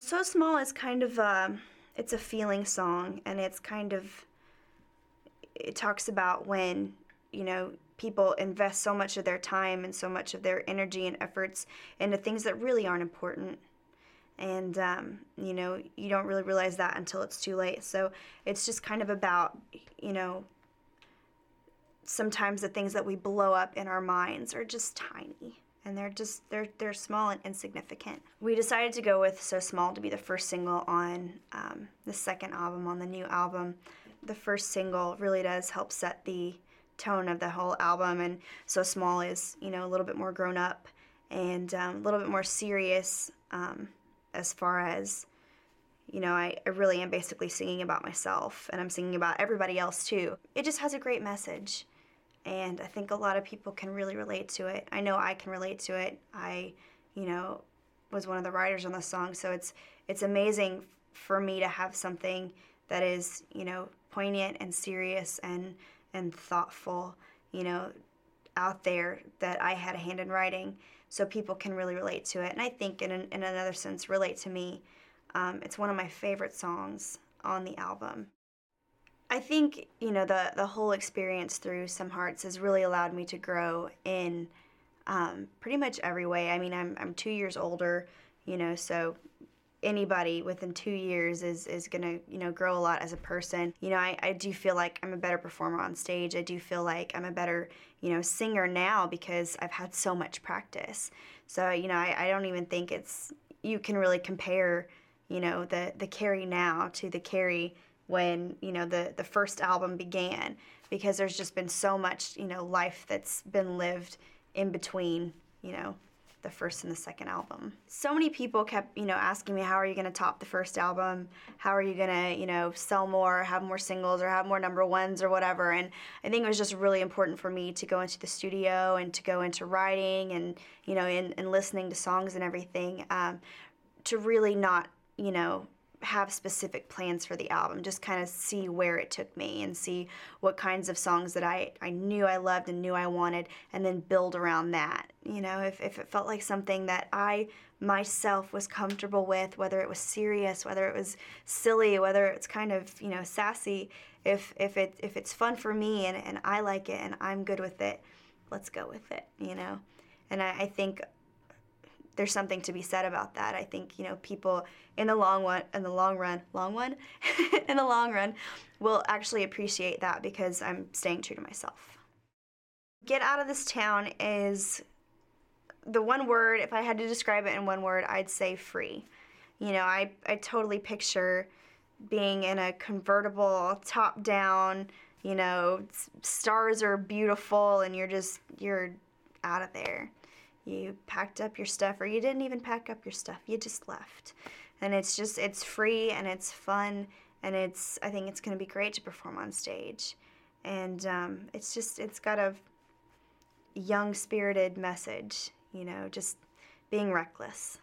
So Small is kind of it's a feeling song, and it talks about when, people invest so much of their time and so much of their energy and efforts into things that really aren't important. And, you don't really realize that until it's too late. So it's just kind of about, you know, sometimes the things that we blow up in our minds are just tiny, and they're small and insignificant. We decided to go with So Small to be the first single on the second album, on the new album. The first single really does help set the tone of the whole album, and So Small is, a little bit more grown up and a little bit more serious, as far as, I really am basically singing about myself, and I'm singing about everybody else too. It just has a great message, and I think a lot of people can really relate to it. I know I can relate to it. I, was one of the writers on the song, so it's amazing for me to have something that is, poignant and serious and thoughtful, out there that I had a hand in writing, so people can really relate to it. And I think in another sense relate to me. It's one of my favorite songs on the album. I think, the whole experience through Some Hearts has really allowed me to grow in pretty much every way. I mean, I'm 2 years older, so anybody within 2 years is gonna, grow a lot as a person. I do feel like I'm a better performer on stage. I do feel like I'm a better, singer now because I've had so much practice. So, I don't even think you can really compare, the Carrie now to the Carrie when, the first album began, because there's just been so much, life that's been lived in between, the first and the second album. So many people kept, asking me, how are you going to top the first album? How are you going to, sell more, have more singles, or have more number ones or whatever? And I think it was just really important for me to go into the studio and to go into writing and, and listening to songs and everything, to really not, have specific plans for the album, just kind of see where it took me and see what kinds of songs that I knew I loved and knew I wanted, and then build around that. If it felt like something that I myself was comfortable with, whether it was serious, whether it was silly, whether it's kind of, sassy, if it's fun for me and I like it and I'm good with it, let's go with it, And I think there's something to be said about that. I think, people in the long run, in the long run, will actually appreciate that because I'm staying true to myself. Get Out of This Town is the one word. If I had to describe it in one word, I'd say free. I totally picture being in a convertible, top down, stars are beautiful, and you're out of there. You packed up your stuff, or you didn't even pack up your stuff. You just left. And it's free and it's fun, and I think it's going to be great to perform on stage. And it's got a young spirited message, just being reckless.